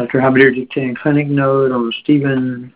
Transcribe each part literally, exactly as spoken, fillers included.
Doctor Halberdier dictating clinic note on Stephen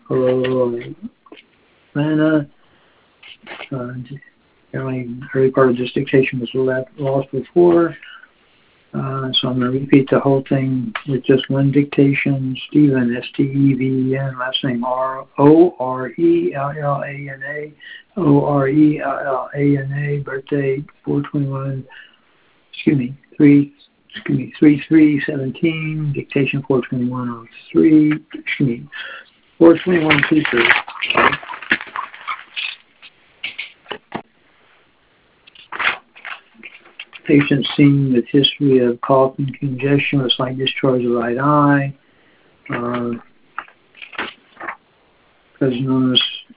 Lana. Uh, apparently, early part of this dictation was left, lost before. Uh, so I'm going to repeat the whole thing with just one dictation. Stephen, S T E V E N, last name R O R E L L A N A, O R E L L A N A, birthday four twenty-one, excuse me, three, excuse me, three three seventeen, dictation four twenty-one oh three, excuse me, four twenty-one two three. Patient seen with history of cough and congestion with slight discharge of the right eye. Uh, present illness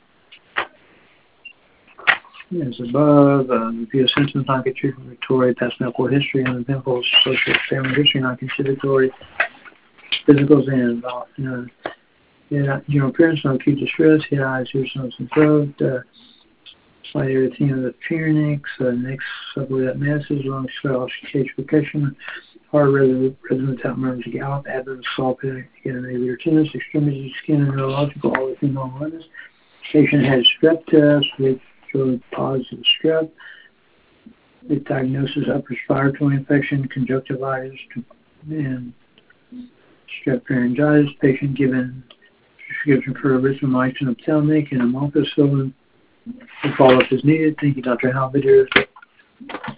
as above. Uh, review symptoms not contributory. Past medical history and pimples. Social family history not contributory. Physicals and uh, yeah, general appearance, no acute distress. Head, eyes, ears, nose, and throat. Uh, Slight erythema of the pharynx, uh, next sublet masses, lung swell, cage percussion, heart rhythm, rhythm without murmurs, gallop, abdomen, salt, again, aviator tennis, extremities, skin, and neurological, all within normal limits. Patient had strep test, which showed positive strep. With diagnosis upper respiratory infection, conjunctivitis, and strep pharyngitis. Patient given prescription for erythromycin, ophthalmic, and amoxicillin. We'll follow up as needed. Thank you, Doctor Halberdier.